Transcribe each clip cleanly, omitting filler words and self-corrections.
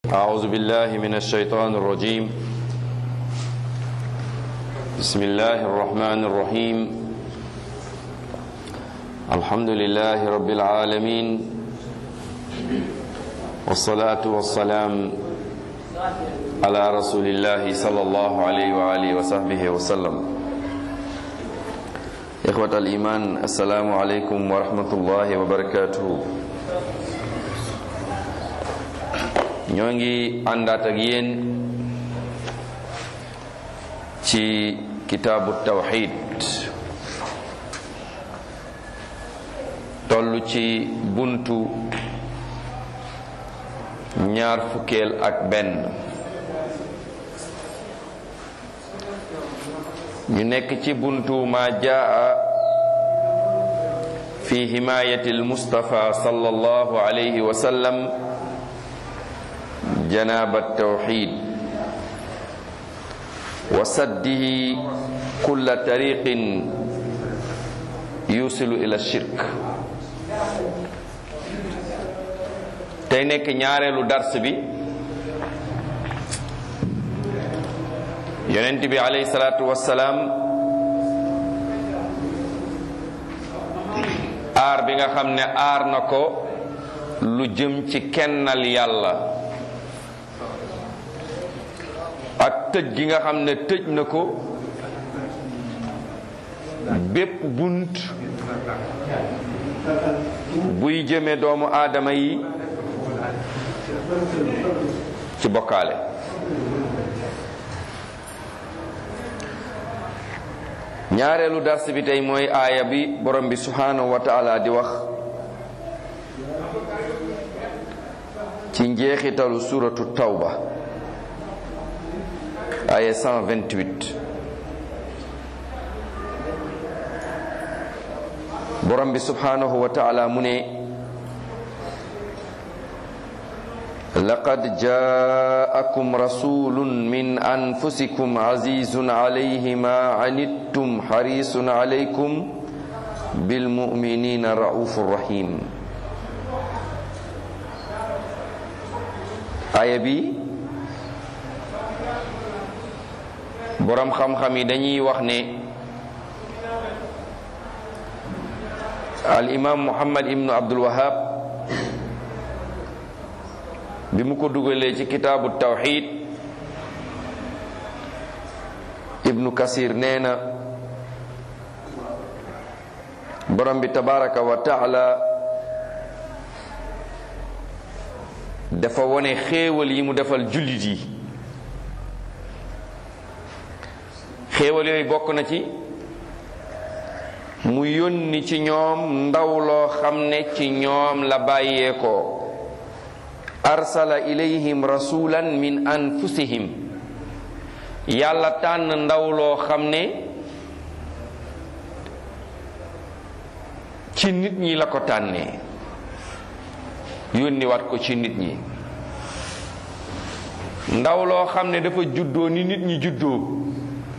أعوذ بالله من الشيطان الرجيم. بسم الله الرحمن الرحيم. الحمد لله رب العالمين، والصلاة والسلام على رسول الله صلى الله عليه وآله وصحبه وسلم. إخوة الإيمان، السلام عليكم ورحمة الله وبركاته. ñoo ngi àndaat ak yéen ci kitaabu tawxid, toll ci buntu ñaar fukkeel ak benn. ñu nekk ci buntu ma jaa fi himayati almustafa sallallahu alayhi wa sallam جناب التوحيد وسده كل طريق يوصل إلى الشرك. tey nekk ñaareelu dars bi. yonent bi alayhi salaatu wassalaam aar bi nga xam ne aar na ko lu jëm ci kennal yàlla, ak tëj gi nga xam ne tëj na ko bépp bunt buy jëme doomu aadama yi ci bokkaale. ñaareelu dars bi tey mooy aaya bi borom bi subhanahu wa taala di wax ci njeexitalu suratu tawba, aya 128. borom bi subhanahu wa ta'ala mu ne laqad ja'akum rasulun min anfusikum azizun alayhi ma anittum harisun alaykum bil mu'minina raufur rahim. aya bi boroom xam-xam yi dañuy wax ne al imam Muhammad ibnu Abdul Wahhab bi mu ko dugalee ci kitaabu tawxid, ibnu Kasir nee na borom bi tabaraka wa taala dafa wone xéewal yi mu defal jullit yi. xéewal yooyu bokk na ci mu yónni ci ñoom ndaw loo xam ne ci ñoom la bàyyeekoo. arsala ilayhim rasulan min anfusihim. yàlla tànn ndaw loo xam ne ci nit ñi la ko tànnee, yónni wat ko ci nit ñi. ndaw loo xam ne dafa juddoo ni nit ñi juddoo,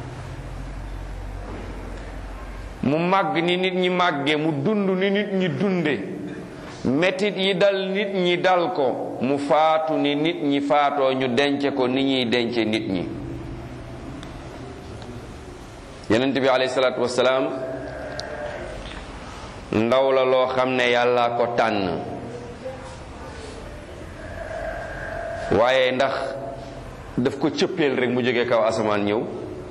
mu màgg ni nit ñi màgge, mu dund ni nit ñi dunde, metit yi dal nit ñi dal ko, mu faatu ni nit ñi faatoo, ñu denc ko ni ñuy dence nit ñi. yonent bi alayhi salaatu wassalaam ndaw la loo xam ne yàlla ko tànn, waaye ndax daf ko cëppeel rek mu jóge kaw asamaan ñëw?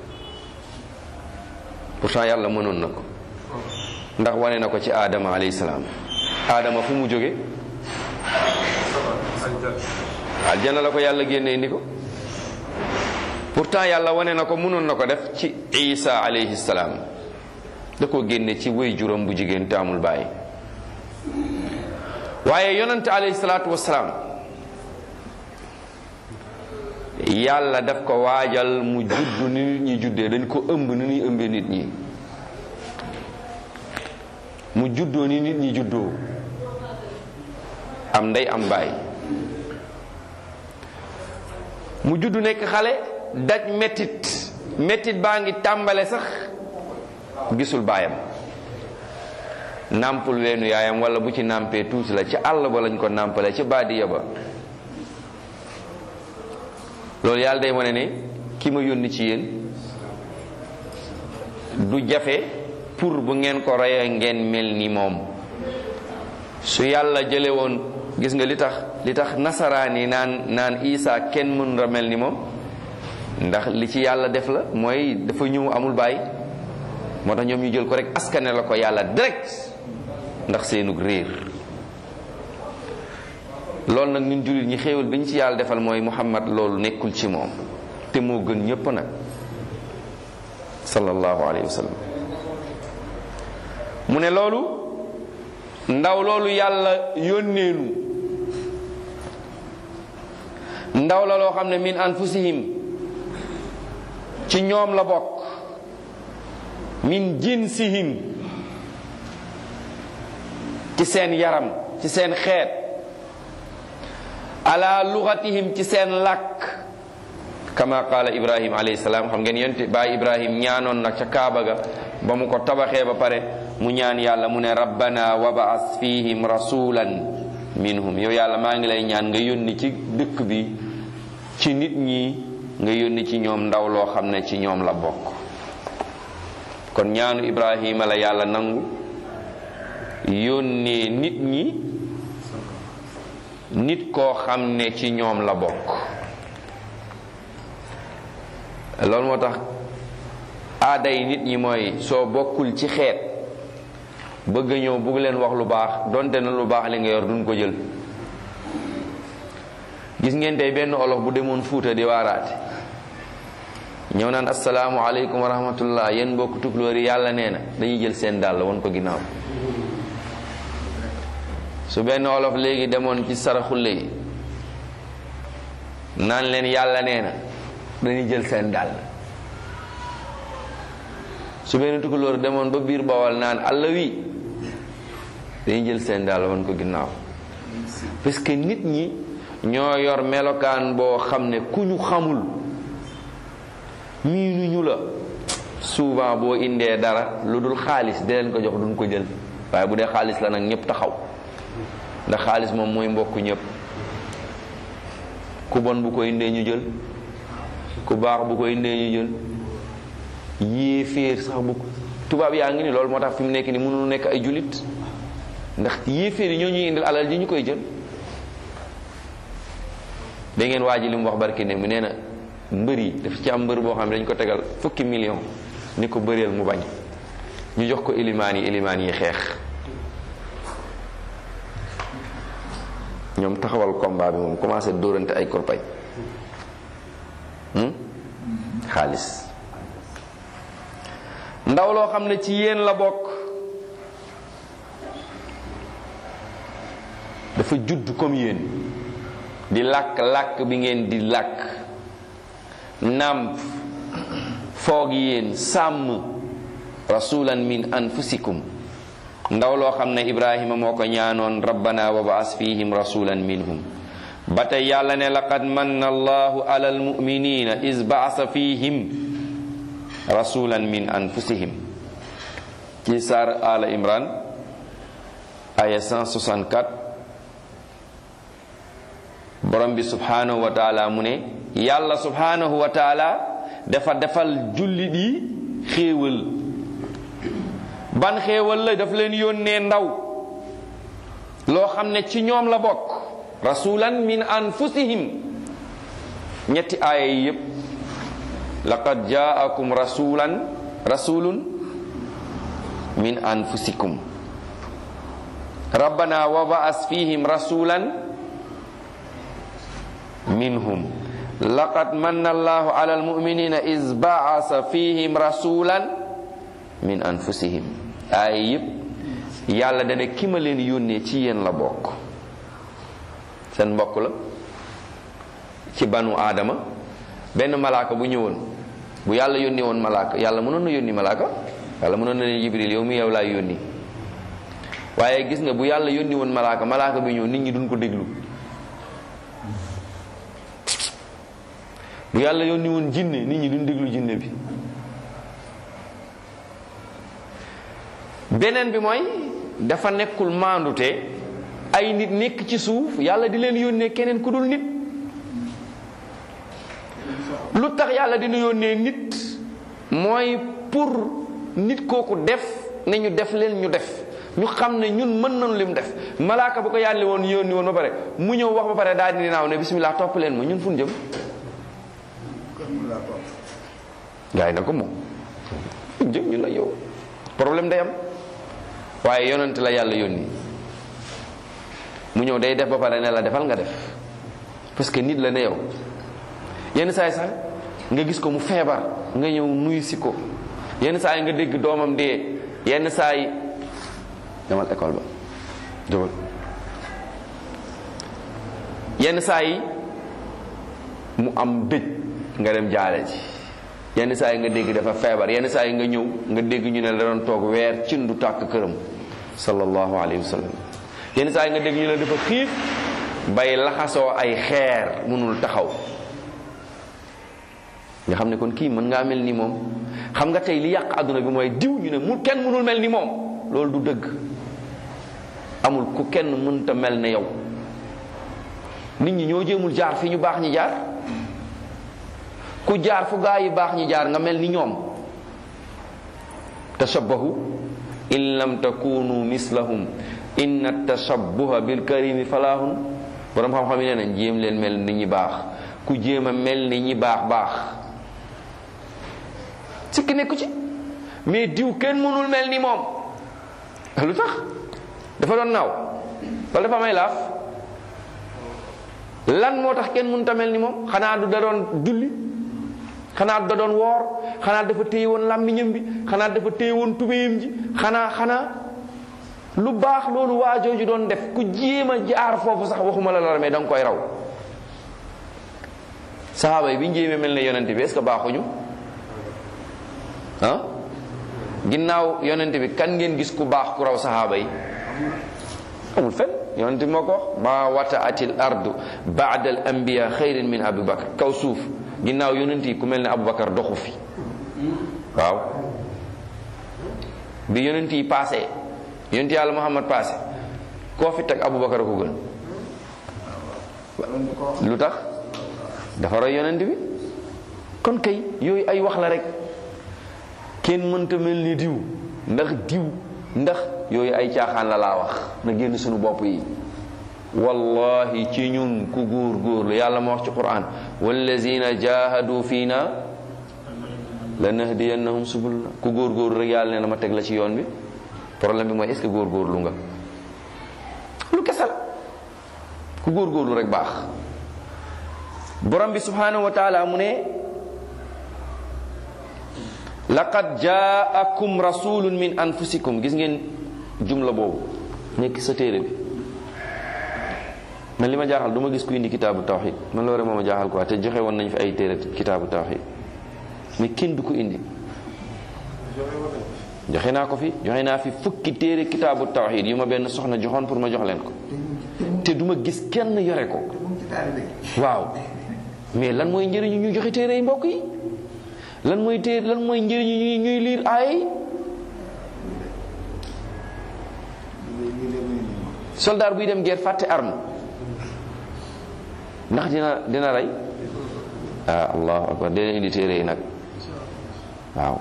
pourtant yàlla mënoon na ko, ndax wane na ko ci Adama alayhi salaam. Adama fu mu jóge? aljana la ko yàlla génne indi ko. pourtant yàlla wane na ko, mënoon na ko def ci Isa alayhi salaam. da ko génne ci wéy juróom bu jigéen taamul bàyyi. waaye yonante alayhi salaatu wassalaam yàlla daf ko waajal mu judd ni nit ñi juddee, dañ ko ëmb ni ñuy ëmbee nit ñi, mu juddoo ni nit ñi juddoo, am ndey am baay. mu judd nekk xale, daj mettit baa ngi tàmbale sax gisul baayam, nàmpul weenu yaayam, wala bu ci nàmpee tuuti la, ci àll ba lañ ko nàmpale, ci baadiya ba. loolu yàlla day wane ne ki ma yónni ci yéen du jafe pour bu ngeen ko reyee ngeen mel ni moom. su yàlla jële woon gis nga li tax nasaraan yi naan Isa kenn mën a mel ni moom, ndax li ci yàlla def la mooy dafa ñëw amul bàyyi, moo tax ñoom ñu jël ko rek askane la ko yàlla direct ndax seenug réer. loolu nag ñun jullit ñi xéewal bi ñu ci yàlla defal mooy Muhammad loolu nekkul ci moom, te moo gën ñépp nag sallallahu alayhi wa sallam. mu ne loolu ndaw loolu yàlla yónneenu ndaw la loo xam ne min anfusihim ci ñoom la bokk, min jinsihim ci seen yaram ci seen xeet, ala lugatihim ci seen làkk, kama qaala Ibrahim alayhi salaam. xam ngeen yonent baay Ibrahim ñaanoon nag ca Kaaba ga ba mu ko tabaxee ba pare mu ñaan yàlla mu ne rabbana wab'as fihim rasulan minhum, yow yàlla maa ngi lay ñaan nga yónni ci dëkk bi ci nit ñi nga yónni ci ñoom ndaw loo xam ne ci ñoom la bokk. kon ñaanu Ibrahima la yàlla nangu, yónnee nit ñi nit koo xam ne ci ñoom la bokk. loolu moo tax aaday nit ñi mooy soo bokkul ci xeet bëgg ñëw bëgg leen wax lu baax donte na lu baax li nga yor duñ ko jël. gis ngeen tey benn olof bu demoon Fuuta di waaraate ñëw naan assalaamu aleykum wa rahmatullah yéen mbokk tukulóor yi yàlla nee na, dañuy jël seen dàll won ko ginnaaw. su benn olof léegi demoon ci saraxulle yi naan leen yàlla nee na, dañuy jël seen dàll. su benn tukulóor demoon ba biir Bawol naan alla wi, dañuy jël seen dàll won ko ginnaaw. parce que nit ñi ñoo yor melokaan boo xam ne ku ñu xamul miinuñu la, souvent boo indee dara lu dul xaalis di leen ko jox duñ ko jël. waaye bu dee xaalis la nag ñëpp taxaw, ndax xaalis moom mooy mbokk ñëpp. ku bon bu ko indee ñu jël, ku baax bu ko indee ñu jël, yéeféer sax bu tubaab yaa ngi ni loolu moo tax fi mu nekk ni mënul nekk ay jullit, ndax yéeféer yi ñoo ñuy indil alal ji ñu koy jël. da ngeen waa ji li mu wax barki ne mu nee na mbër yi dafa ci am mbër boo xam ne dañ ko tegal fukki million ni ko bëreel mu bañ, ñu jox ko ilimaan yi xeex. ñoom taxawal combat bi moom commencé dóorante ay korpay xaalis. ndaw loo xam ne ci yéen la bokk, dafa judd comme yéen di làkk bi ngeen di làkk, nàmp foog yéen, sàmm. rasulan min anfusikum, ndaw loo xam ne Ibrahima moo ko ñaanoon rabbana wab'as fihim rasulan minhum. ba tey yàlla ne laqad manna allahu ala almuminina is ba'asa fihim rasulan min anfusihim, ci saar Ala Imran aya 164. borom bi subhanahu wa taala mu ne yàlla subhanahu wa taala dafa defal jullit yi xéewal. ban xéewal la? daf leen yónnee ndaw loo xam ne ci ñoom la bokk, rasulan min anfusihim. ñetti aaya yi yépp laqad jaakum rasulun min anfusikum, rabbana wab'as fihim rasulan minhum, laqad manna allahu ala almuminina is ba'asa fihim rasulan min anfusihim. ay yépp yàlla dane ki ma leen yónnee ci yéen la bokk, seen mbokk la ci banu aadama. benn malaaka bu ñëwoon, bu yàlla yónnee woon malaaka, yàlla mënoon na yónni malaaka, yàlla mënoon na ne Jibril yow mi yow laay yónni. waaye gis nga bu yàlla yónni woon malaaka, malaaka bi ñëw nit ñi duñ ko déglu. bu yàlla yónni woon jinne, nit ñi duñ déglu jinne bi. beneen bi mooy dafa nekkul maandute ay nit nekk ci suuf yàlla di leen yónnee keneen ku dul nit. lu tax yàlla dina yónnee nit mooy pour nit kooku def ne ñu def leen ñu def, ñu xam ne ñun mën nañu lim def. malaaka bu ko yàlla woon yónni woon ba pare mu ñëw wax ba pare daal di naaw ne bismillah topp leen ma, ñun fu ñu jëm? gaay na ko moom fu ñu jëm ñun la yow, problème day am. waaye yonent la yàlla yónni mu ñëw day def ba pare ne la defal nga def, parce que nit la ne yow. yenn saa yi sax nga gis ko mu feebar nga ñëw nuyu si ko, yenn saa yi nga dégg doomam dee, yenn saa yi demal école ba jógal, yenn saa yi mu am dëj nga dem jaale ji, yenn saa yi nga dégg dafa feebar, yenn saa yi nga ñëw nga dégg ñu ne la doon toog weer cin du tàkk këram sallallahu alayhi wa sallam, yenn saa yi nga dégg ñu ne dafa xiif bay laxasoo ay xeer mënul taxaw. nga xam ne kon kii mën ngaa mel ni moom. xam nga tey li yàq àdduna bi mooy diw ñu ne mu kenn mënul mel ni moom, loolu du dëgg. amul ku kenn mënta mel ne yow. nit ñi ñoo jéemul jaar fi ñu baax ñi jaar. ku jaar fu gaa yi baax ñi jaar nga mel ni ñoom. tashabbahu in lam takunu mislahum inna tashabbuha bil karimi falahun. borom xam-xam yi nee nañ jéem leen mel ni ñi baax, ku jéem a mel ni ñi baax baax sikki nekku ci. mais diw kenn mënul mel ni moom, lu tax? dafa doon naaw wala dafa may laaf? lan moo tax kenn mënut a mel ni moom? xanaa du da doon julli, xanaa du da doon woor, xanaa dafa téye woon làmmiñam bi, xanaa dafa téye woon tubéyam ji, xanaa lu baax loolu waa jooju doon def ku jéem a jaar foofu sax waxuma la la mais da nga koy raw. saxaaba yi bi ñu jéemee mel ne yonent bi est-ce que baaxuñu? ah ginnaaw yonent bi kan ngeen gis ku baax ku raw saxaaba yi? amul fenn. yonent bi moo ko wax maa wata'atil ardu ba'da al anbiya xayrin min Abu Bakar. kaw suuf ginnaaw yonent yi ku mel ne Abu Bakar doxu fi. waaw bi yonent yi passé, yonent yàlla Muhammad passé, koo fi teg Abu Bakar ko gën. lu tax? dafa roy yonent bi. kon kay yooyu ay wax la rek. kenn mënta mel ni diw ndax yooyu ay caaxaan la laa wax na génn suñu bopp yi. wallahi ci ñun ku góor-góorlu yàlla ma wax ci Qur'an wallazina jahadu fiina lanahdiyannahum subulana. ku góor-góorlu rek yàlla nee na ma teg la ci yoon bi. problème bi mooy est-ce que góor-góorlu nga? lu kesal ku góor-góorlu rek baax. borom bi subhanahu wa taala mu ne laqad jaakum rasulun min anfusikum. gis ngeen jumla boobu nekk sa téere bi. man li ma jaaxal du ma gis ku indi kitaabu tawxid, man loolu rek moo ma jaaxal quoi. te joxe woon nañ fi ay téere kitaabu tawxid mais kenn du ko indi. joxe naa ko fi, joxe naa fi fukki téere kitaabu tawxid yu ma benn soxna joxoon pour ma jox leen ko, te du ma gis kenn yore ko. waaw mais lan mooy njëriñu ñu joxe téere yi mbokk yi? lan mooy njëriñu ñuy liir ay soldat buy dem guerre fàtte arme ndax dina rey? allahu akbar. dina indi téere yi nag. waaw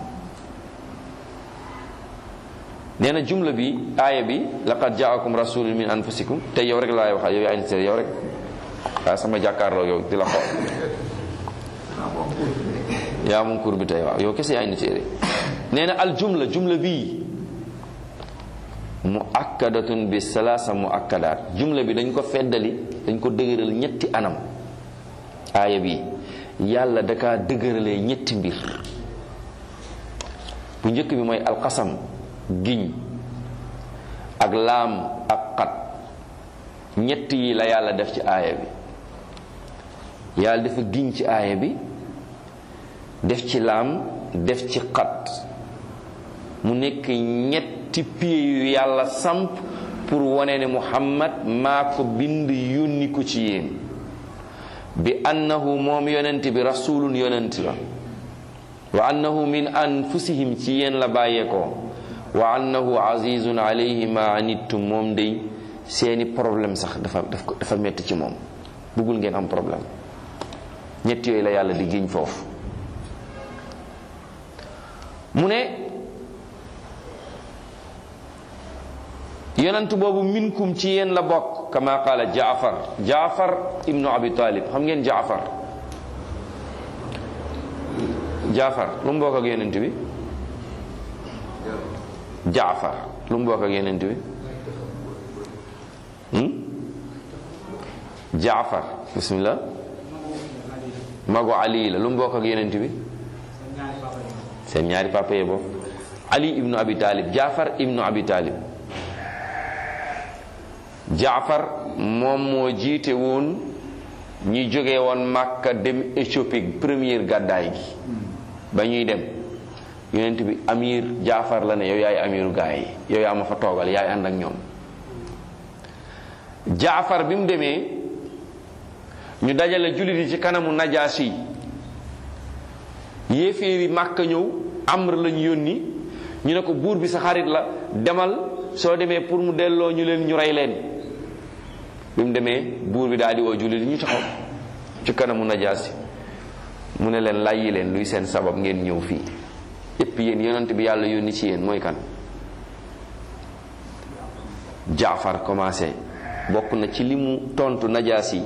nee na jumla bi aaya bi laqad jaakum rasulun min anfusikum. te yow rek laay waxal yow yaa indi téere yow rek. waaw sama jàkkaarloo yow di la xool yaa moom kur bi tey. waaw yow kese yaa indi téere. nee na al jumla bii muakkadatun bi salaasa muakkadaat. jumla bi dañ ko feddali, dañ ko dëgëral ñetti anam. aaya bi yàlla da kaa dëgëralee ñetti mbir. bu njëkk bi mooy alqasam, giñ, ak laam ak xat. ñett yi la yàlla def ci aaya bi. yàlla dafa giñ ci aaya bi, def ci laam, def ci xat. mu nekk ñetti pieds yu yàlla samp pour wane ne Muhammad maa ko bind yónni ko ci yéen. bi annahu moom yonent bi rasulun yonent la. wa annahu min anfusihim ci yéen la bàyyeekoo. wa annahu azizun alayhi ma anittum moom day seeni problème sax dafa metti ci moom. bëggul ngeen am problème. ñett yooyu la yàlla di giñ foofu. mu ne yonent boobu minkum ci yéen la bokk kama qaala Jaafar ibnu Abi Talib. xam ngeen Jaafar lu mu bokk ak yonent bi? Jaafar lu mu bokk ak yonent bi? Jaafar bismillah magu Ali la lu mu bokk ak yonent bi? seen ñaari papa yee bokk. Ali ibnu Abi Talib, Jaafar ibnu Abi Talib. Jaafar moom moo jiite woon ñi jóge woon Makka dem Éthiopie première gàddaay gi. ba ñuy dem yonent bi amir Jaafar la ne yow yaay amiru gaay yi yow yaa ma fa toogal yaay ànd ak ñoom. Jaafar bi mu demee ñu dajale jullit yi ci kanamu Najaasi yéeféeri Makka ñëw Amr lañu yónni ñu ne ko buur bi sa xarit la demal soo demee pour mu delloo ñu leen ñu rey leen. bi mu demee buur bi daal di woo jullit yi ñu taxaw ci kanamu Najaasi mu ne leen làyyi leen luy seen sabab ngeen ñëw fii yépp yéen yonent bi yàlla yónni ci yéen mooy kan? Jaafar commencé bokk na ci li mu tontu Najaasi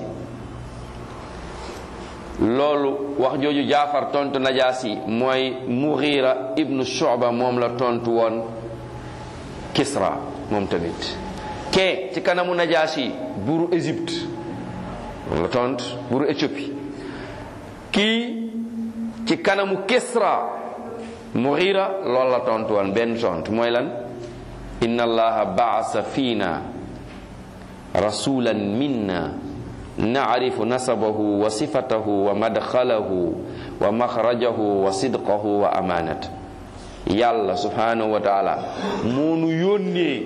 loolu wax jooju Jaafar tontu Najaasi mooy Mughira ibnu Shu'ba moom la tontu woon Kisra moom tamit. kee ci kanamu Najaasi buuru Égypte moom la tontu buuru Éthiopie. kii ci kanamu Kisra Mughira loolu la tontu woon benn tontu mooy lan? inna allaha ba'asa fiina rasulan minna na'rifu nasabahu wa sifatahu wa madxalahu wa maxrajahu wa sidqahu wa amaanat. yàlla subhanahu wa taala moo nu yónnee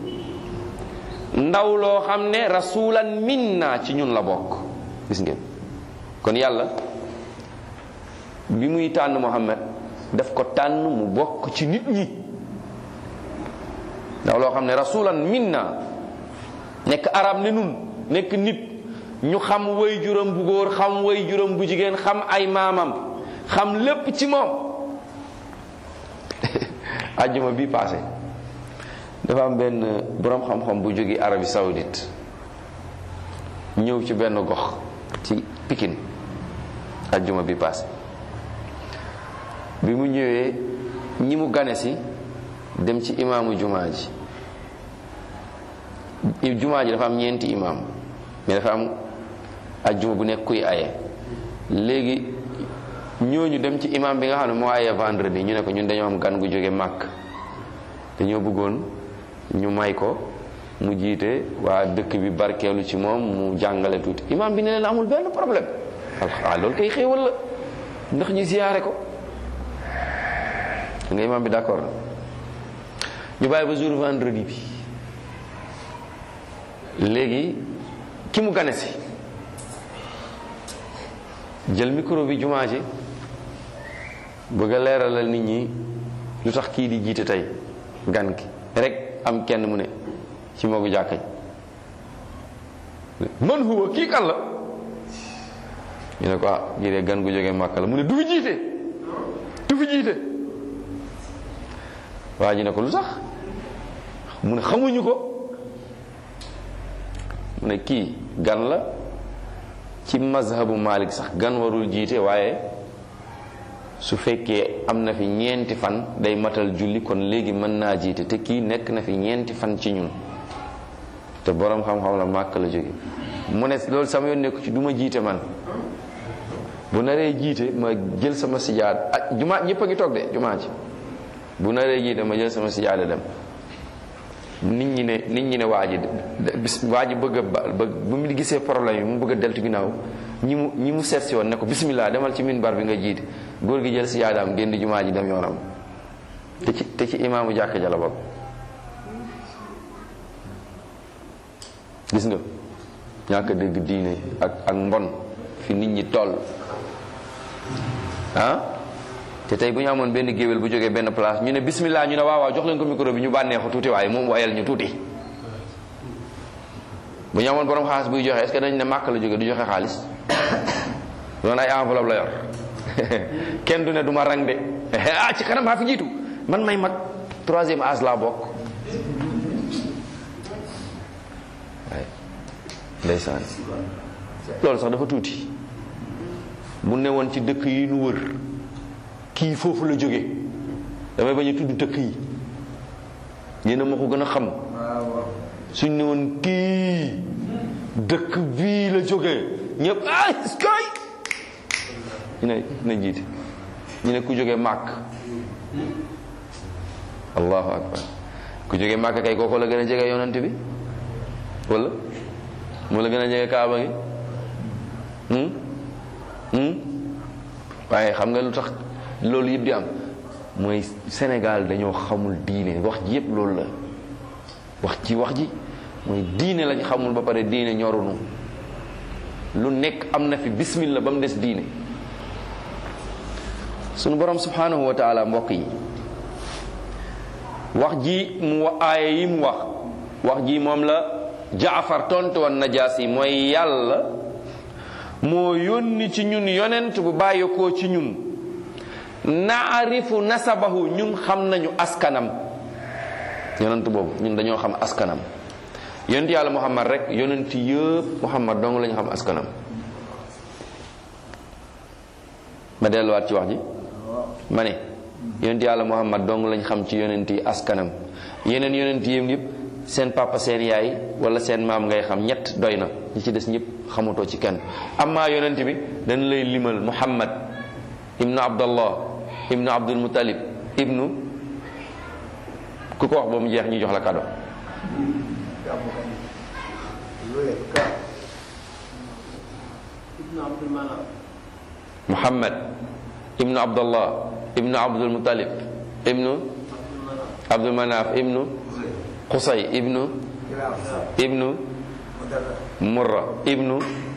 ndaw loo xam ne rasulan minna ci ñun la bokk. gis ngeen kon yàlla bi muy tànn Muhammad daf ko tànn mu bokk ci nit ñi. ndaw loo xam ne rasulan minna nekk arab ne nun nekk nit ñu xam way juram bu góor xam way juram bu jigéen xam ay maamam xam lépp ci moom. ajjuma bi passé dafa am benn boroom xam-xam bu jóge Arabie Saoudite ñëw ci benn gox ci Pikine ajjuma bi passé bi mu ñëwee ñi mu gane si dem ci imaamu jumaa ji dafa am ñeenti imaam mais dafa am ajjuma bu nekk kuy aye. léegi ñooñu dem ci imaam bi nga xam ne moo aye vendredi ñu ne ko ñun dañoo am gan gu jóge Màkk dañoo bëggoon ñu may ko mu jiite waa dëkk bi barkeelu ci moom mu jàngale tuuti. imaam bi ne leen amul benn problème loolu kay xéewal la ndax ñu ziyaare ko nga imaam bi d'accord na. ñu bàyyi ba jour vendredi bi léegi ki mu gane si jël micro bi jumaa ji bëgg a leeralal nit ñi lu tax kii di jiite tey gan ki rek am kenn mu ne ci moogu jàkkañ man huwa kii kan la ñu ne ko kii de gan gu jógee Màkka la mu ne du fi jiite waa ji ne ko lu tax mu ne xamuñu ko mu ne kii gan la ci mazhabu Malik sax gan warul jiite waaye su fekkee am na fi ñeenti fan day matal julli kon léegi mën naa jiite te kii nekk na fi ñeenti fan ci ñun te boroom xam-xam la Màkka la jóge mu ne loolu sama yoon nekku ci du ma jiite man bu naree jiite ma jël sama sijaada ak jumaa ñëpp a ngi toog de jumaa ji bu naree jiite ma jël sama sijaada dem. nit ñi ne waa ji bëgg a bu mu gisee problème yi mu bëgg a deltu ginnaaw ñi mu seet si woon ne ko bismillah demal ci minbar bi nga jiite góor gi jël si yaadaam génn jumaa ji dem yoonam te ci imaamu jàkk ja la bokk. gis nga ñàkk dégg diine ak mbon fi nit ñi toll te tey bu ñu amoon benn géwél bu jógee benn place ñu ne bismillah ñu ne waaw jox leen ko micro bi ñu bànneexu tuuti waaye moom wayal ñu tuuti. bu ñu amoon borom xaalis buy joxe est-ce que dañ ne Màkka la jógee du joxe xaalis doon ay enveloppe la yor kenn du ne du ma rang de ci kanam maa fi jiitu man may mag 3e âge laa bokk. waaye ndeysaan loolu sax dafa tuuti. bu newoon ci dëkk yi nu wër kii foofu la jóge damay bañ a tudd dëkk yi yéen ma ko gën a xam. suñ newoon kii dëkk bii la jóge ñëpp kay ñu ne jiite ñu ne ku jóge màkk. allahu akbar ku jóge màkk kay kooku la gën a jege yonent bi wala moo la gën a jege kaaba gi. waaye xam nga lu tax loolu yëpp di am mooy Sénégal dañoo xamul diine wax ji yëpp loolu la wax ji mooy diine lañ xamul ba pare diine ñorunu lu nekk am na fi bismillah ba mu des diine. sunu borom subhanahu wa taala mbokk yi wax ji mu aaya yi mu wax ji moom la Jaafar tontu woon Najaasi mooy yàlla moo yónni ci ñun yonent bu bàyyi ko ci ñun naarifu nasabahu ñun xam nañu askanam. yonent boobu ñun dañoo xam askanam. yonent yàlla Muhammad rek yonent yëpp Muhammad dong lañu xam askanam. ma delluwaat ci wax ji ma ne yonent yàlla Muhammad dong lañ xam ci yonent yi askanam. yeneen yonent yi yëpp seen papa seen yaay wala seen maam ngay xam ñett doy na ñi ci des ñëpp xamutoo ci kenn. amma yonent bi dañ lay limal Muhammad ibnu Abdallah ibnu Abdul Muttalib ibnu ku ko wax ba mu jeex ñu jox la kado. Muhammad ibnu Abdallah ibnu Abdul Muttalib ibnu Abdul Manaf ibnu Qusay ibnu Murra ibnu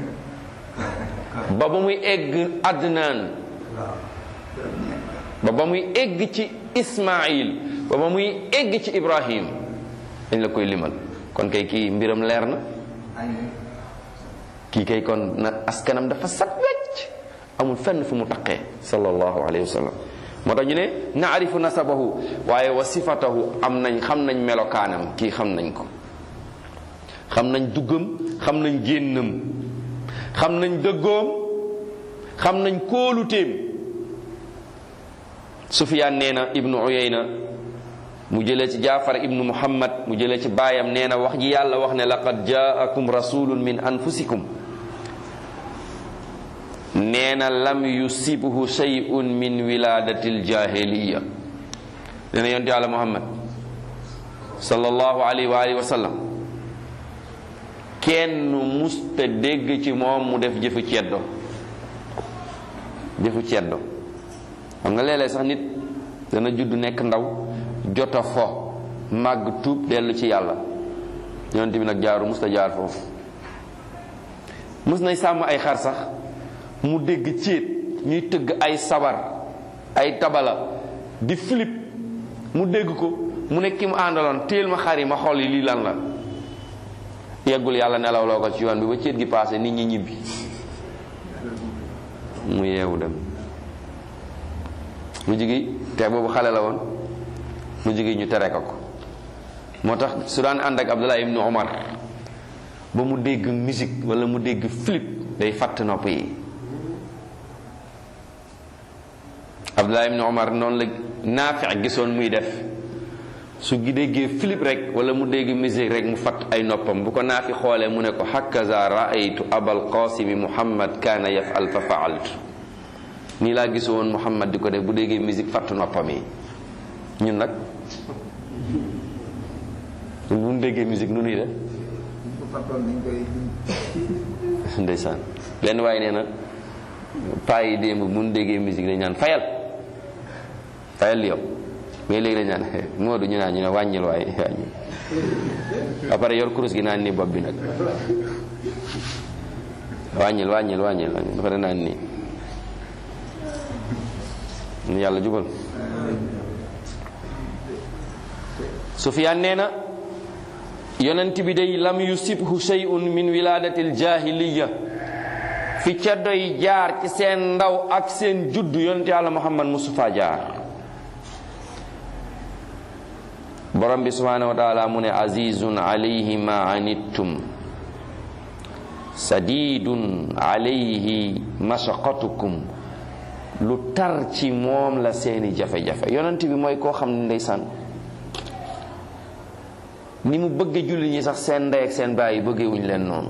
ba muy egg Adnaan ba muy egg ci Ismaïl ba muy egg ci Ibrahim dañ la koy limal. kon kay kii mbiram leer na kii kay kon nag askanam dafa sat wecc amul fenn fu mu taqee sallallahu alayhi wa sallam. moo tax ñu ne naarifu nasabahu waaye wa sifatahu xam nañ melokaanam kii xam nañ ko. xam nañ duggam xam nañ génnam xam nañ dëggoom xam nañ kóoluteem. Sufyaan nee na ibnu Uyayna mu jëlee ci Jaafar ibnu Muhammad mu jëlee ci baayam nee na wax ji yàlla wax ne laqad jaakum rasulun min anfusikum nee na lam yusibhu shay'un min wiladatil jahiliya. nee na yonent yàlla Muhammad sallallahu alayhi wa alihi wa sallam kenn musta dégg ci moom mu def jëfu ceddo. xam nga léeg-léeg sax nit dana judd nekk ndaw jota fo màgg tuub dellu ci yàlla. yonent bi nag jaaru musta jaar foofu. mus nay sàmm ay xar sax mu dégg céet ñuy tëgg ay sabar ay tabala di flip mu dégg ko mu ne ki mu àndaloon téel ma xar yi ma xool yi lii lan la. yeggul yàlla nelaw loo ko ci yoon bi ba céet gi paase nit ñi ñibbi mu yeewu dem. mu jigi te boobu xale la woon mu jigi ñu tere ko. moo tax su daan ànd ak Abdullah ibnu Omar ba mu dégg musique wala mu dégg flip day fàtt nopp yi. Abdullah ibnu Omar noonu la Naafi gisoon muy def su gi déggee flip rek wala mu dégg musique rek mu fàtt ay noppam. bu ko Naafi xoolee mu ne ko hakaza raaytu abal qasimi Muhammad kaana yafal fa faaltu. nii laa gisoon Muhammad di ko def bu déggee musique fàtt noppam yi. ñun nag bu mu déggee musique nu nuy def ndeysaan. benn waaye nee na paa yi démb bu mu déggee musique dañ naan fayal li yow mais léegi dañ naan Moodu ñu naan ñu ne wàññil waaye wàññil après yor kurus gi naan nii bopp bi nag wàññil dafa naan nii. nu yàlla jubal. Sufyaan nee na yonent bi day lam yusibhu shay'un min wiladatil jahiliya fi ceddo yi jaar ci seen ndaw ak seen juddu yonent yàlla Muhammad musu fa jaar. borom bi subhanahu wa taala mu ne azizun alayhi ma anittum sadidun alayhi mashaqatukum, lu tar ci moom la seeni jafe-jafe. yonent bi mooy koo xam ne ndeysaan ni mu bëgge julli ñi sax seen ndey ak seen baay yi bëggee wuñ leen noonu.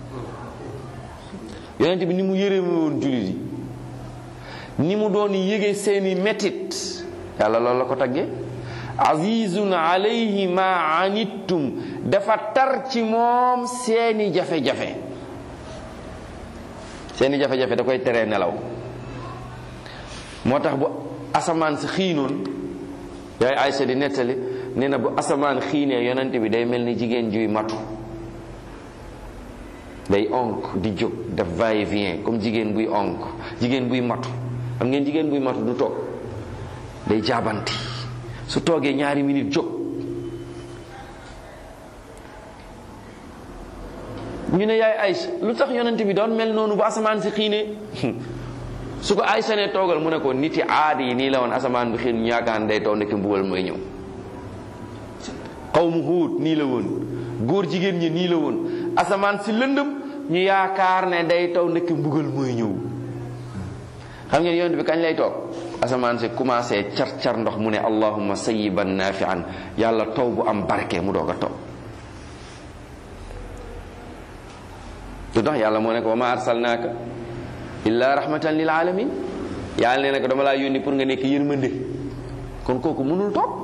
yonent bi ni mu yërëme woon jullit yi, ni mu doon yëge seeni metit, yàlla loolu la ko tagge. azizun alayhi ma anittum, dafa tar ci moom seeni jafe-jafe. seeni jafe-jafe da koy teree nelaw. moo tax bu asamaan si xiinoon, yaay Aysa di nettali nee na bu asamaan xiinee yonent bi day mel ni jigéen juy matu, day onk di jóg def va-et-vient comme jigéen buy onk, jigéen buy matu. xam ngeen jigéen buy matu du toog, day jaabanti, su toogee ñaari minute jóg. ñu ne yaay Aysa lu tax yonent bi doon mel noonu bu asamaan si xiinee su ko Aysa ne toogal mu ne ko nit yi aada yi nii la woon, asamaan bi xiin ñu yaakaar ne day taw ndekki mbugal mooy ñëw. xawmu Huud nii la woon, góor jigéen ñi nii la woon, asamaan si lëndëm ñu yaakaar ne day taw ndekki mbugal mooy ñëw. xam ngeen yonent bi kañ lay toog? asamaan si commencé car ndox mu ne allahumma sayyiban nafi'an, yàlla taw bu am barke mu doog a taw. lu tax yàlla moo ne ko wa ma arsalnaaka illa rahmatan lil alamin, yàlla nee na ko dama laa yónni pour nga nekk yërmande. kon kooku mënul toog.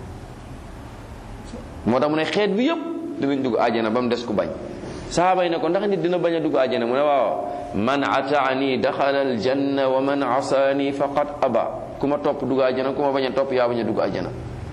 moo tax mu ne xeet bi yëpp dinañ dugg àjjana ba mu des ku bañ. sahaaba yi ne ko ndax nit dina bañ a dugg àjjana? mu ne waaw, man ataani daxala aljanna wa man asaani faqad aba. ku ma topp dugg àjjana, ku ma bañ a topp yaa bañ a dugg àjjana.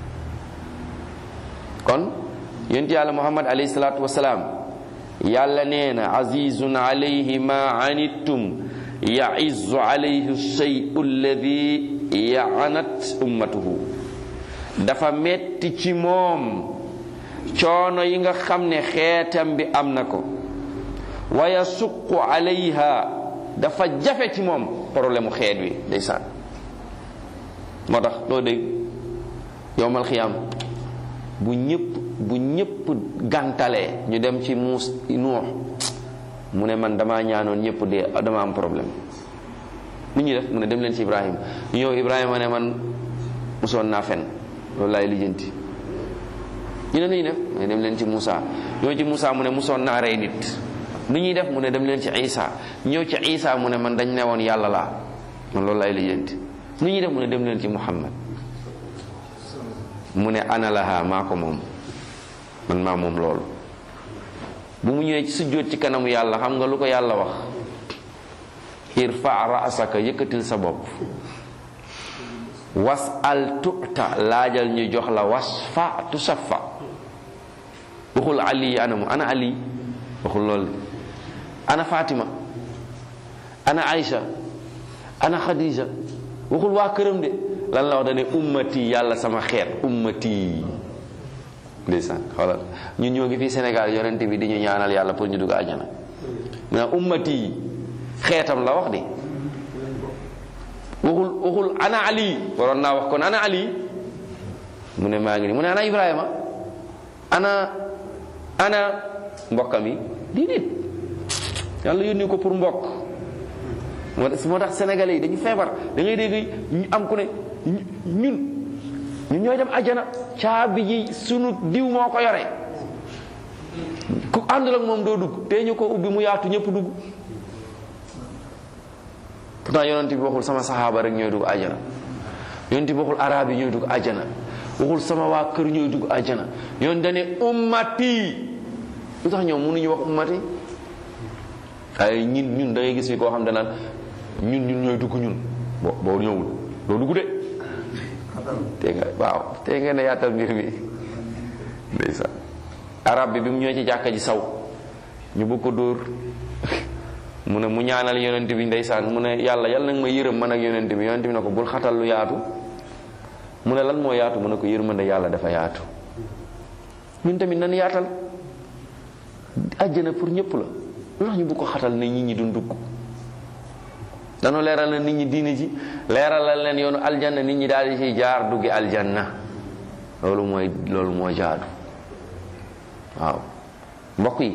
kon yonent yàlla Muhammad alayhi salaatu wasalaam, yàlla nee na azizun alayhi ma anittum yaizzu alayhi shay'u alladi yaanat ummatuhu. dafa metti ci moom coono yi nga xam ne xeetam bi am na ko. wa yasuqu alayha, dafa jafe ci moom problème mu xeet wi ndeysaan. moo tax loo dégg yowmal xiyaam bu ñëpp gàntalee ñu dem ci Nuux mu ne man damaa ñaanoon ñëpp dee, dama am problème. lu ñuy def mu ne dem leen ci Ibrahima. ñu ñëw Ibrahima ne man musoon naa fen, loolu laay lijjanti. ñu ne lu ñuy def mu ne dem leen ci Moussa. ñëw ci Moussa mu ne musoon naa rey nit. lu ñuy def mu ne dem leen ci Isa. ñëw ci Isa mu ne man dañ ne woon yàlla laa, man loolu laay lijjanti. lu ñuy def mu ne dem leen ci Muhammad. mu ne ana laha, maa ko moom, man maa moom loolu. bu mu ñëwee ci sujjóot ci kanamu yàlla, xam nga lu ko yàlla wax? irfa ra'saka, yëkkatil sa bopp. was'al tu'ta, laajal ñu jox la. wasfa tusaffa. waxul Ali anamu, ana Ali, waxul loolu. ana Fatima, ana Aïcha, ana Khadija, waxul waa këram de. lan la wax? dane ummati, yàlla sama xeet, ummati. ndeysaan xoolal ñun ñoo ngi fii Sénégal, yonent bi di ñu ñaanal yàlla pour ñu dugg àjjana. na ummati, xeetam la wax de. waxul ana Ali, waroon naa wax kon ana Ali. mu ne maa ngi nii. mu ne ana Ibrahima, ana mbokkam yi. déedéet, yàlla yónni ko pour mbokk. moo tax sénégalais yi dañu feebar. da ngay dégg ñu am ku ne ñun ñooy dem àjjana, caabi ji sunu diw moo ko yore, ku àndul ak moom doo dugg, te ñu ko ubbi mu yaatu ñëpp dugg. pourtant yonent bi waxul sama saxaaba rek ñooy dugg àjjana, yonent bi waxul arab yi ñooy dugg àjjana, waxul sama waa kër ñooy dugg àjjana. yoon dane ummati. lu tax ñoom mënuñu wax ummati? waaye ñun da ngay gis fi koo xam danaan ñun ñooy dugg ñun. boo ñëwul doo dugg de. te nga waaw te nga ne yaatal mbir mi ndeysaan. arab bi mu ñëwee ci jàkka ji saw ñu bëgg ko dóor mu ne mu ñaanal yonent bi ndeysaan. mu ne yàlla nag ma yërëm man ak yonent bi. yonent bi ne ko bul xatal lu yaatu. mu ne lan moo yaatu? mu ne ko yërmande yàlla dafa yaatu. ñun tamit nan yaatal. àjjana pour ñëpp la. lu tax ñu bëgg ko xatal ne nit ñi duñ dugg? dañu leeral na nit ñi diine ji, leeralal leen yoonu aljanna, nit ñi daal di ciy jaar duggi aljanna. loolu mooy jaadu. waaw mbokk yi,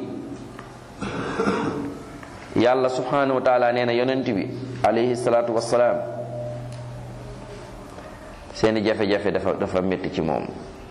yàlla subhanahu wa taala nee na yonent bi alayhi salaatu wassalaam seeni jafe-jafe dafa métti ci moom,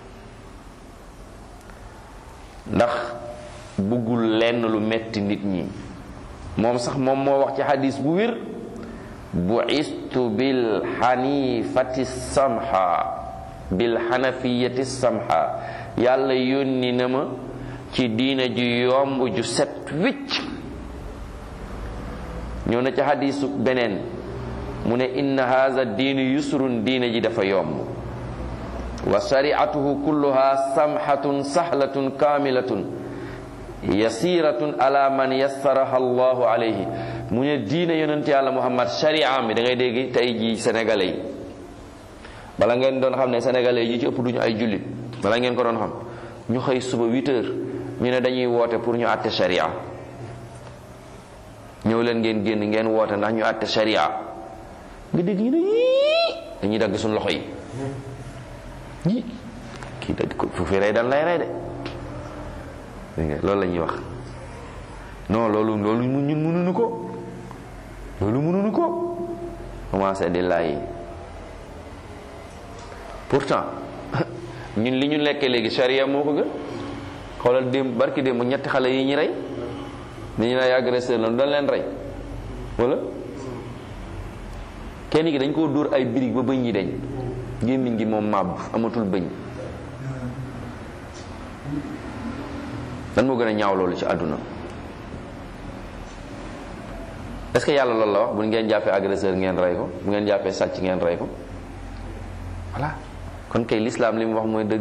ndax bëggul lenn lu metti nit ñi. moom sax moom moo wax ci xadis bu wér, bu'istu bil xanifati samha, bil xanafiyati samha, yàlla yónni na ma ci diina ju yomb ju set wicc. ñëw na ci xadisu beneen mu ne inna haza diinu yusrun, diina ji dafa yomb. wa shari'atuhu kulluha samhatun sahlatun kamilatun yasiratun ala man yassaraha allahu alayhi. mu ne diina yonent yàlla muhammad sharia mi da ngay dégg tey ji sénégalais yi, bala ngeen doon xam ne sénégalais yi ci ëpp duñu ay jullit, bala ngeen ko doon xam ñu xëy suba 8 heures ñu ne dañuy woote pour ñu àtte sharia. ñëw leen ngeen génn ngeen woote ndax ñu àtte sharia. nga dégg ñu ne yii dañuy dagg suñu loxo yi yii kii da ko fu fi rey dan lay rey de. dégg nga loolu la ñuy wax. non loolu ñun mënuñu ko, loolu mënuñu ko. commencé di laay. pourtant ñun li ñu lekkee léegi sharia moo ko gën. xoolal démb barki démb ñetti xale yi ñu rey, ni ñu lay agresseur la dañ leen rey wala kenn ki dañ koo dóor ay birig ba bëñ yi deñ, gémmiñ gi moom màbb amatul bëñ. lan moo gën a ñaaw loolu ci àdduna? est-ce que yàlla loolu la wax bu ngeen jàppee agresseur ngeen rey ko, bu ngeen jàppee sàcc ngeen rey ko? voilà. kon kay l'islam li mu wax mooy dëgg.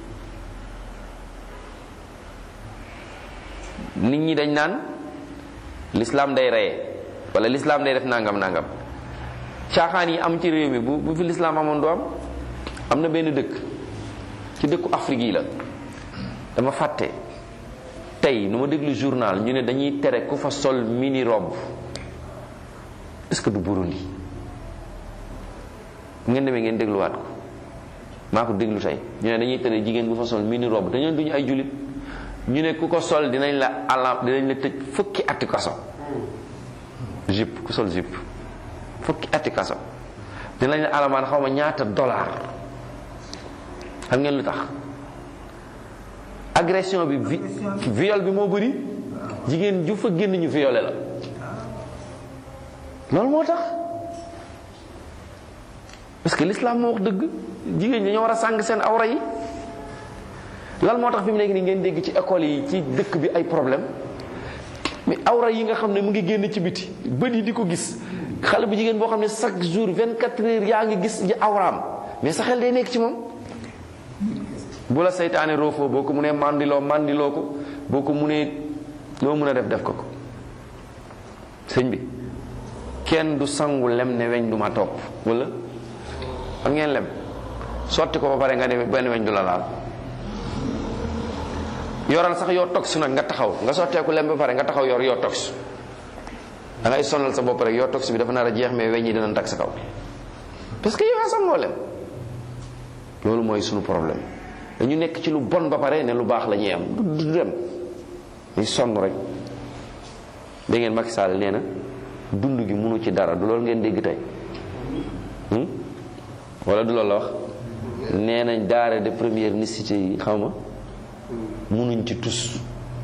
nit ñi dañ naan l'islam day reye wala l'islam day def nangam nangam. caaxaan yi am ci réew mi bu fi l'islam amoon du am na benn dëkk ci dëkku Afrique yi la, dama fàtte tey nu ma déglu journal ñu ne dañuy tere ku fa sol mini robe. est-ce que du Burundi? bu ngeen demee ngeen dégluwaat ko, maa ko déglu tey ñu ne dañuy tere jigéen bu fa sol mini robe, dañu duñu ay jullit. ñu ne ku ko sol dinañ la tëj fukki ati kaso. jupe ku sol jupe fukki ati kaso, dinañ la alamaan xaw ma ñaata dollar. xam ngeen lu tax? agression bi viol bi moo bëri, jigéen ju fa génn ñu violé la. loolu moo tax, parce que l'islam moo wax dëgg, jigéen ñi dañoo war a sàng seen awra yi. lan moo tax fi mu nekk nii ngeen dégg ci école yi ci dëkk bi ay problème, mais awra yi nga xam ne mu ngi génn ci biti bët yi di ko gis. xale bu jigéen boo xam ne chaque jour 24 heures yaa ngi gis ji awraam, mais sa xel day nekk ci moom. bu la seytaane roofoo boo ko munee mandiloo ko, boo ko munee loo mun a def ko. sëñ bi kenn du sangu lem ne weñ du ma topp, wala xam ngeen lem sotti ko ba pare nga ne benn weñ du la laal. yoral sax yoo tox nag nga taxaw nga sotteeku lem ba pare nga taxaw yor yoo tox, da ngay sonal sa bopp rek. yoo tox bi dafa nar a jeex mais weñ yi dinañ tag sa kaw parce que yow yaa sangoo lem. loolu mooy sunu problème, dañu nekk ci lu bon ba pare ne lu baax la ñuy am du dem, ñu sonn rek. da ngeen Macky Sall nee na dund gi mënu ci dara, du loolu ngeen dégg tey wala du loolu la wax? nee nañ denrées de première nécessité yi xaw ma mënuñ ci tus.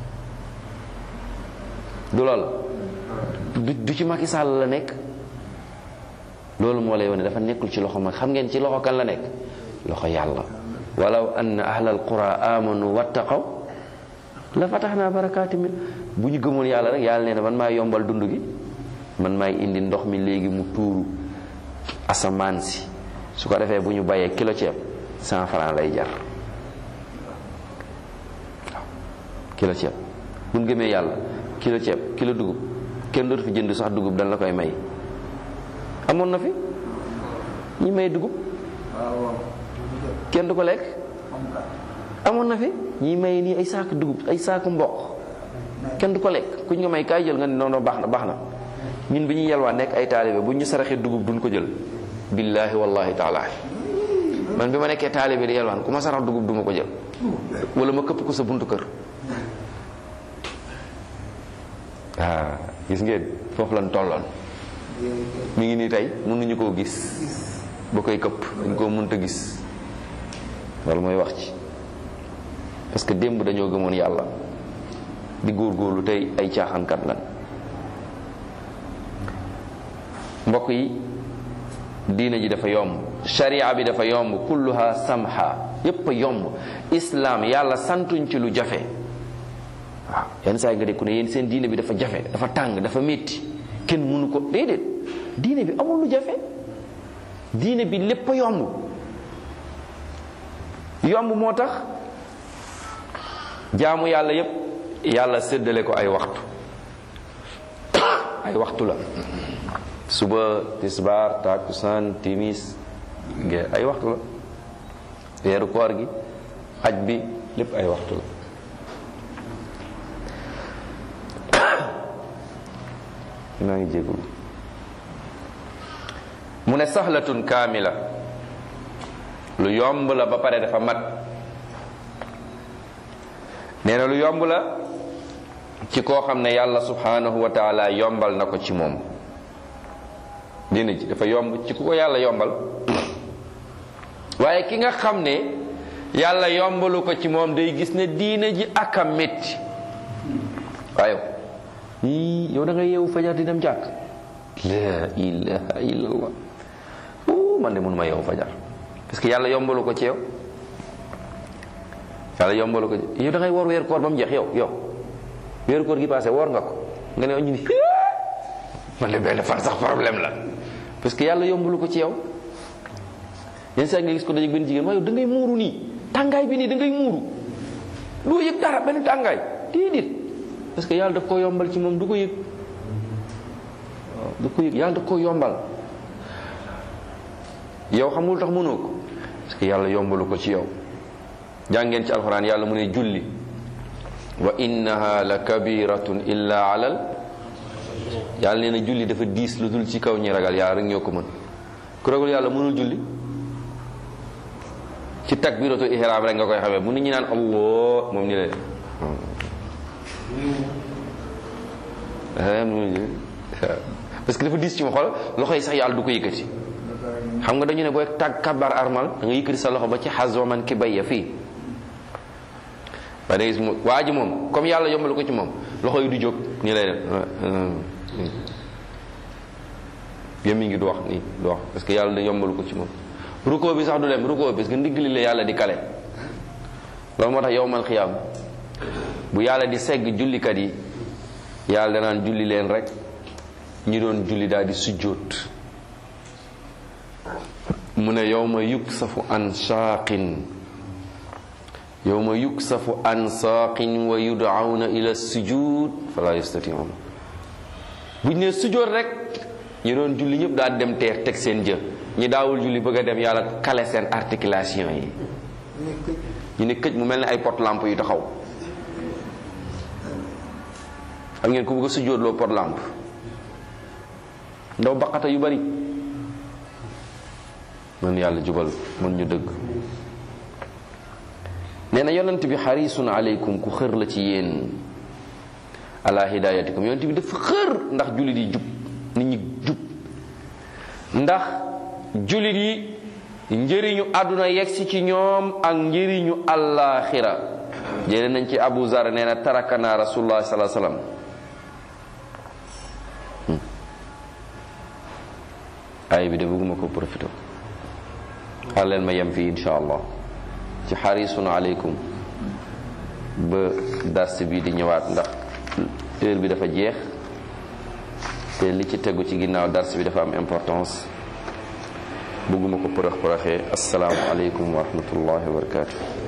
du lool du ci Macky Sall la nekk. loolu moo lay wane dafa nekkul ci loxo mag. xam ngeen ci loxo kan la nekk? loxo yàlla. walaw anna ahlal qura amanu wattaqaw la fatahnaa barakaati min. bu ñu gëmoon yàlla rek yàlla nee na man maay yombal dund gi, man maay indi ndox mi léegi mu tuuru asamaan si, su ko defee bu ñu bayee kilo ceeb 100 francs lay jar. waaw kilo ceeb bu ñu gëmee yàlla kilo ceeb kilo dugub kenn dootu fi jënd sax dugub dañ la koy may. amoon na fi ñi may dugub kenn du ko lekk. amoon na fi ñi may nii ay saaku dugub ay saaku mboq kenn du ko lekk kuñ nga may kaay jël nga ni non baax na ñun bi ñuy yalwaan nekk ay taalibe bu ñu saraxee dugub duñ ko jël billaahi wallahi taala man bi ma nekkee taalibe di yalwaan ku ma sarax dugub duma ko jël wala ma këpp ko sa buntu kër. Gis ngeen foofu lañ tolloon mi ngi nii tey mënuñu koo gis ba koy këpp dañ koo mënta gis loolu mooy wax ci parce que démb dañoo gëmoon yàlla di góorgóorlu tey ay caaxaankat lan. mbokk yi diina ji dafa yomb, sharia bi dafa yomb, kulluha samha, yépp a yomb. islam yàlla santuñ ci lu jafe. waaw yenn saa yi nga dégg ku ne yéen seen diine bi dafa jafe, dafa tàng, dafa métti, kenn mënu ko. déedéet, diine bi amul lu jafe. diine bi lépp a yomb. yomb moo tax jaamu yàlla yépp yàlla séddale ko ay waxtu. ay waxtu la. suba, tisbaar, takusaan, timis, ge ay waxtu la. weeru koor gi, aj bi, lépp ay waxtu la. maa ngi jégalu. mu ne sahlatun kaamila, lu yomb la ba pare dafa mat. nee na lu yomb la ci koo xam ne yàlla subhanahu wa taala yombal na ko ci moom. diina ji dafa yomb ci ku ko yàlla yombal. waaye ki nga xam ne yàlla yombalu ko ci moom day gis ne diina ji ak a métti. waaye yow da nga yeewu fajar di dem jàkk. la ilaha illallah. man de mënuma yeewu fajar parce que yàlla yombalu ko ci yow. yàlla yombalu ko ci yow da ngay woor weeru koor ba mu jeex. yow weeru koor gi passé woor nga ko nga ne ñu ni man de benn fan sax problème la parce que yàlla yombalu ko ci yow. yenn saa nga gis ko dajeeg benn jigéen waaye yow da ngay muuru nii tàngaay bi nii da ngay muuru doo yëg dara benn tàngaay déedéet parce que yàlla daf koo yombal ci moom du ko yëg. waaw du ko yëg, yàlla daf koo yombal. yow xam nga lu tax mënoo ko parce que yàlla yombalu ko ci yow. jàngeen ci alxuraan yàlla mu ne julli wa innaha la kabiratun illa alal. yàlla nee na julli dafa diis lu dul ci kaw ñi ragal yàlla rek ñoo ko mën. ku ragal yàlla mënul julli. ci takbiratul ihram rek nga koy xamee bu nit ñi naan allah moom ni la parce que dafa diis ci ma xol loxo yi sax yàlla du ko yëkkati. xam nga dañu ne booy tàgg kabar armal da nga yëkkati sa loxo ba ci xas man ki bayya fii ba day gis waa ji moom comme yàlla yombalu ko ci moom loxo yi du jóg nii lay def yem mi ngi du wax nii du wax parce que yàlla da yombalu ko ci moom. ruko bi sax du dem ruko bi parce que ndigli la yàlla di kale. loolu moo tax yowmal xiyaam bu yàlla di segg jullikat yi yàlla danaan julli leen rek ñi doon julli daal di sujjóot. mu ne yawma yuksafu an saaqin yawma yuksafu an saaqin wa yud'awna ila sujud fala yastati'un. bu ñu nee sujjóot rek ñi doon julli ñëpp daal dem teer teg seen jë. ñi daawul julli bëgg a dem yàlla kale seen articulation yi. ñu ne këj mu mel ne ay pot lampe yu taxaw. xam ngeen ku bëgg a sujjóotloo pot lampe ndaw baqata yu bari. man yàlla jubal man ñu dëgg. nee na yonent bi xarisun aleykum ku xër la ci yéen ala hidayatikum. yonent bi dafa xër ndax jullit yi jub nit ñi jub ndax jullit yi njëriñu àdduna yegsi ci ñoom ak njëriñu àllaaxira. jëlee nañ ci Abu Zar nee na tarakana rasulullah sallallahu alayhi wasallam. ay bi de bëgguma ko profité xaar leen ma yem fii insha allah ci xarisun aleykum ba dars bi di ñëwaat ndax heure bi dafa jeex te li ci tegu ci ginnaaw dars bi dafa am importance. bëgguma ko përax përaxee. assalaamu aleykum wa rahmatullahi wa barakatuh.